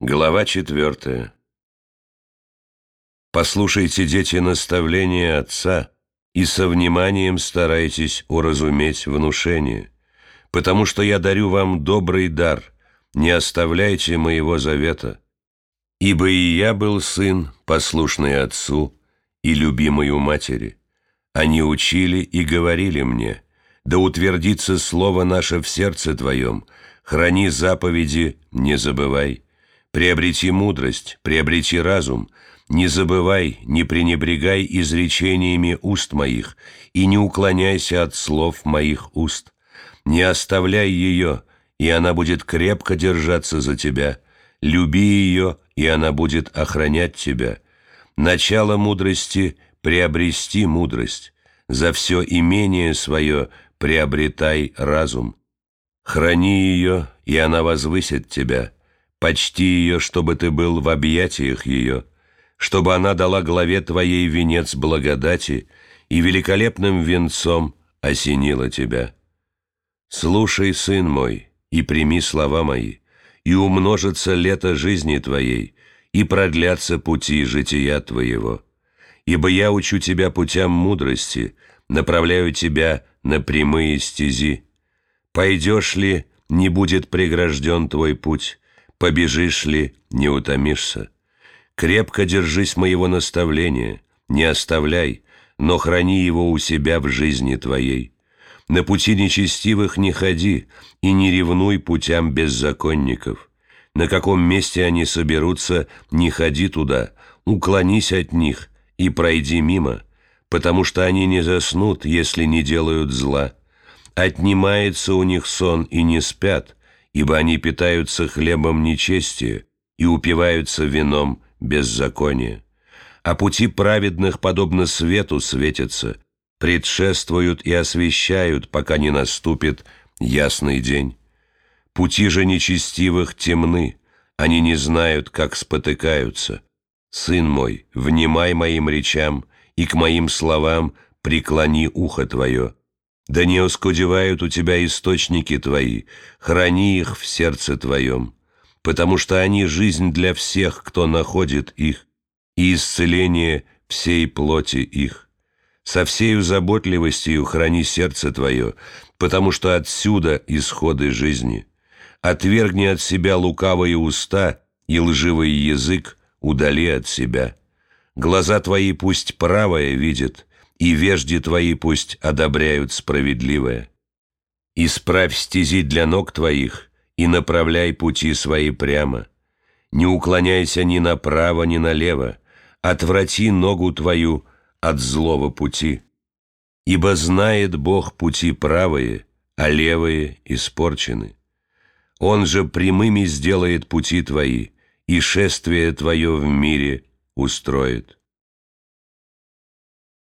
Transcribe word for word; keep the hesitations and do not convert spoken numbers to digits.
Глава четвертая. Послушайте, дети, наставления отца, и со вниманием старайтесь уразуметь внушение, потому что я дарю вам добрый дар, не оставляйте моего завета. Ибо и я был сын, послушный отцу и любимый у матери. Они учили и говорили мне: да утвердится слово наше в сердце твоем, храни заповеди, не забывай. Приобрети мудрость, приобрети разум, не забывай, не пренебрегай изречениями уст моих, и не уклоняйся от слов моих уст. Не оставляй ее, и она будет крепко держаться за тебя. Люби ее, и она будет охранять тебя. Начало мудрости — приобрести мудрость. За все имение свое приобретай разум. Храни ее, и она возвысит тебя. Почти ее, чтобы ты был в объятиях ее, чтобы она дала главе твоей венец благодати и великолепным венцом осенила тебя. Слушай, сын мой, и прими слова мои, и умножится лето жизни твоей, и продлятся пути жития твоего. Ибо я учу тебя путям мудрости, направляю тебя на прямые стези. Пойдешь ли, не будет прегражден твой путь, побежишь ли, не утомишься. Крепко держись моего наставления, не оставляй, но храни его у себя в жизни твоей. На пути нечестивых не ходи, и не ревнуй путям беззаконников. На каком месте они соберутся, не ходи туда, уклонись от них и пройди мимо, потому что они не заснут, если не делают зла. Отнимается у них сон и не спят, ибо они питаются хлебом нечестия и упиваются вином беззакония. А пути праведных, подобно свету, светятся, предшествуют и освещают, пока не наступит ясный день. Пути же нечестивых темны, они не знают, как спотыкаются. Сын мой, внимай моим речам, и к моим словам преклони ухо твое. Да не оскудевают у тебя источники твои, храни их в сердце твоем, потому что они жизнь для всех, кто находит их, и исцеление всей плоти их. Со всею заботливостью храни сердце твое, потому что отсюда исходы жизни. Отвергни от себя лукавые уста, и лживый язык удали от себя. Глаза твои пусть правое видят, и вежди твои пусть одобряют справедливое. Исправь стези для ног твоих, и направляй пути свои прямо. Не уклоняйся ни направо, ни налево, отврати ногу твою от злого пути. Ибо знает Бог пути правые, а левые испорчены. Он же прямыми сделает пути твои, и шествие твое в мире устроит.